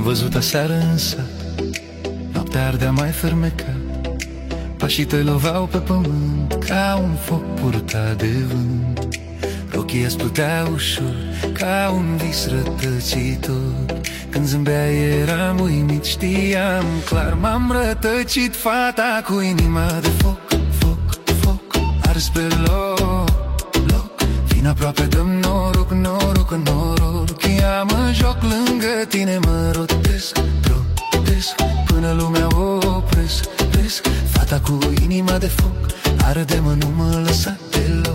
Te-am văzut aseară însă, noaptea ardea mai fermecat. Pașii te loveau pe pământ ca un foc purtat de vânt. Ochii îți pluteau ușor ca un vis rătăcitor. Când zâmbea eram uimit, știam clar, m-am rătăcit. Fata cu inima de foc, foc, foc, ars pe loc, loc. Vin aproape, dăm noroc, noroc, noroc. Ia în joc lângă tine, mă rotesc, rotesc, până lumea o opresc, opresc. Fata cu inima de foc, arde-mă, nu mă lăsa deloc.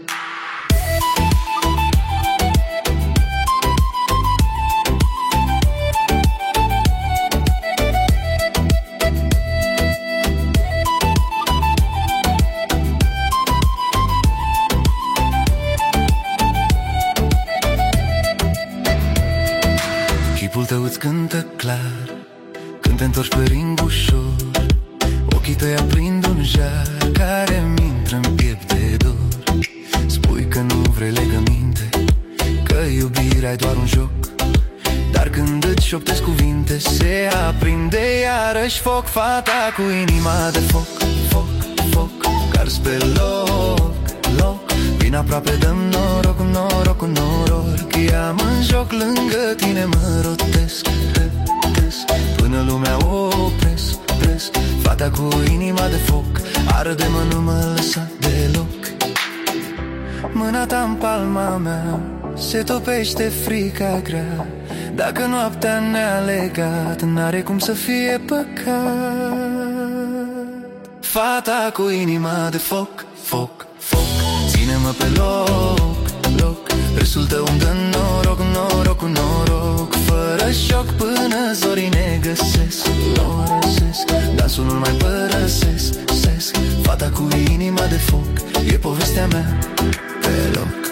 Chipul tău îți cântă clar când te întorci pe ring ușor. Ochii tăi aprind un jar care-mi intră-n piept de dor. Spui că nu vrei legăminte, că iubirea e doar un joc. Dar când îți șoptesc cuvinte, se aprinde iarăși foc. Fata cu inima de foc, foc, foc, cars pe loc, loc. Vin aproape, dăm noroc, noroc, noroc. Ia-mă în joc lângă tine, mă rotesc, rotesc, până lumea o opresc, opresc. Fata cu inima de foc, arde-mă, nu mă lăsa deloc. Mâna ta în palma mea, se topește frica grea. Dacă noaptea ne-a legat, n-are cum să fie păcat. Fata cu inima de foc, foc, foc, ține-mă pe loc, loc. Râsul tău îmi dă noroc, noroc, noroc. Fără șoc până zorii ne găsesc, o răsesc, dansul nu mai părăsesc, sesc. Fata cu inima de foc, e povestea mea pe loc.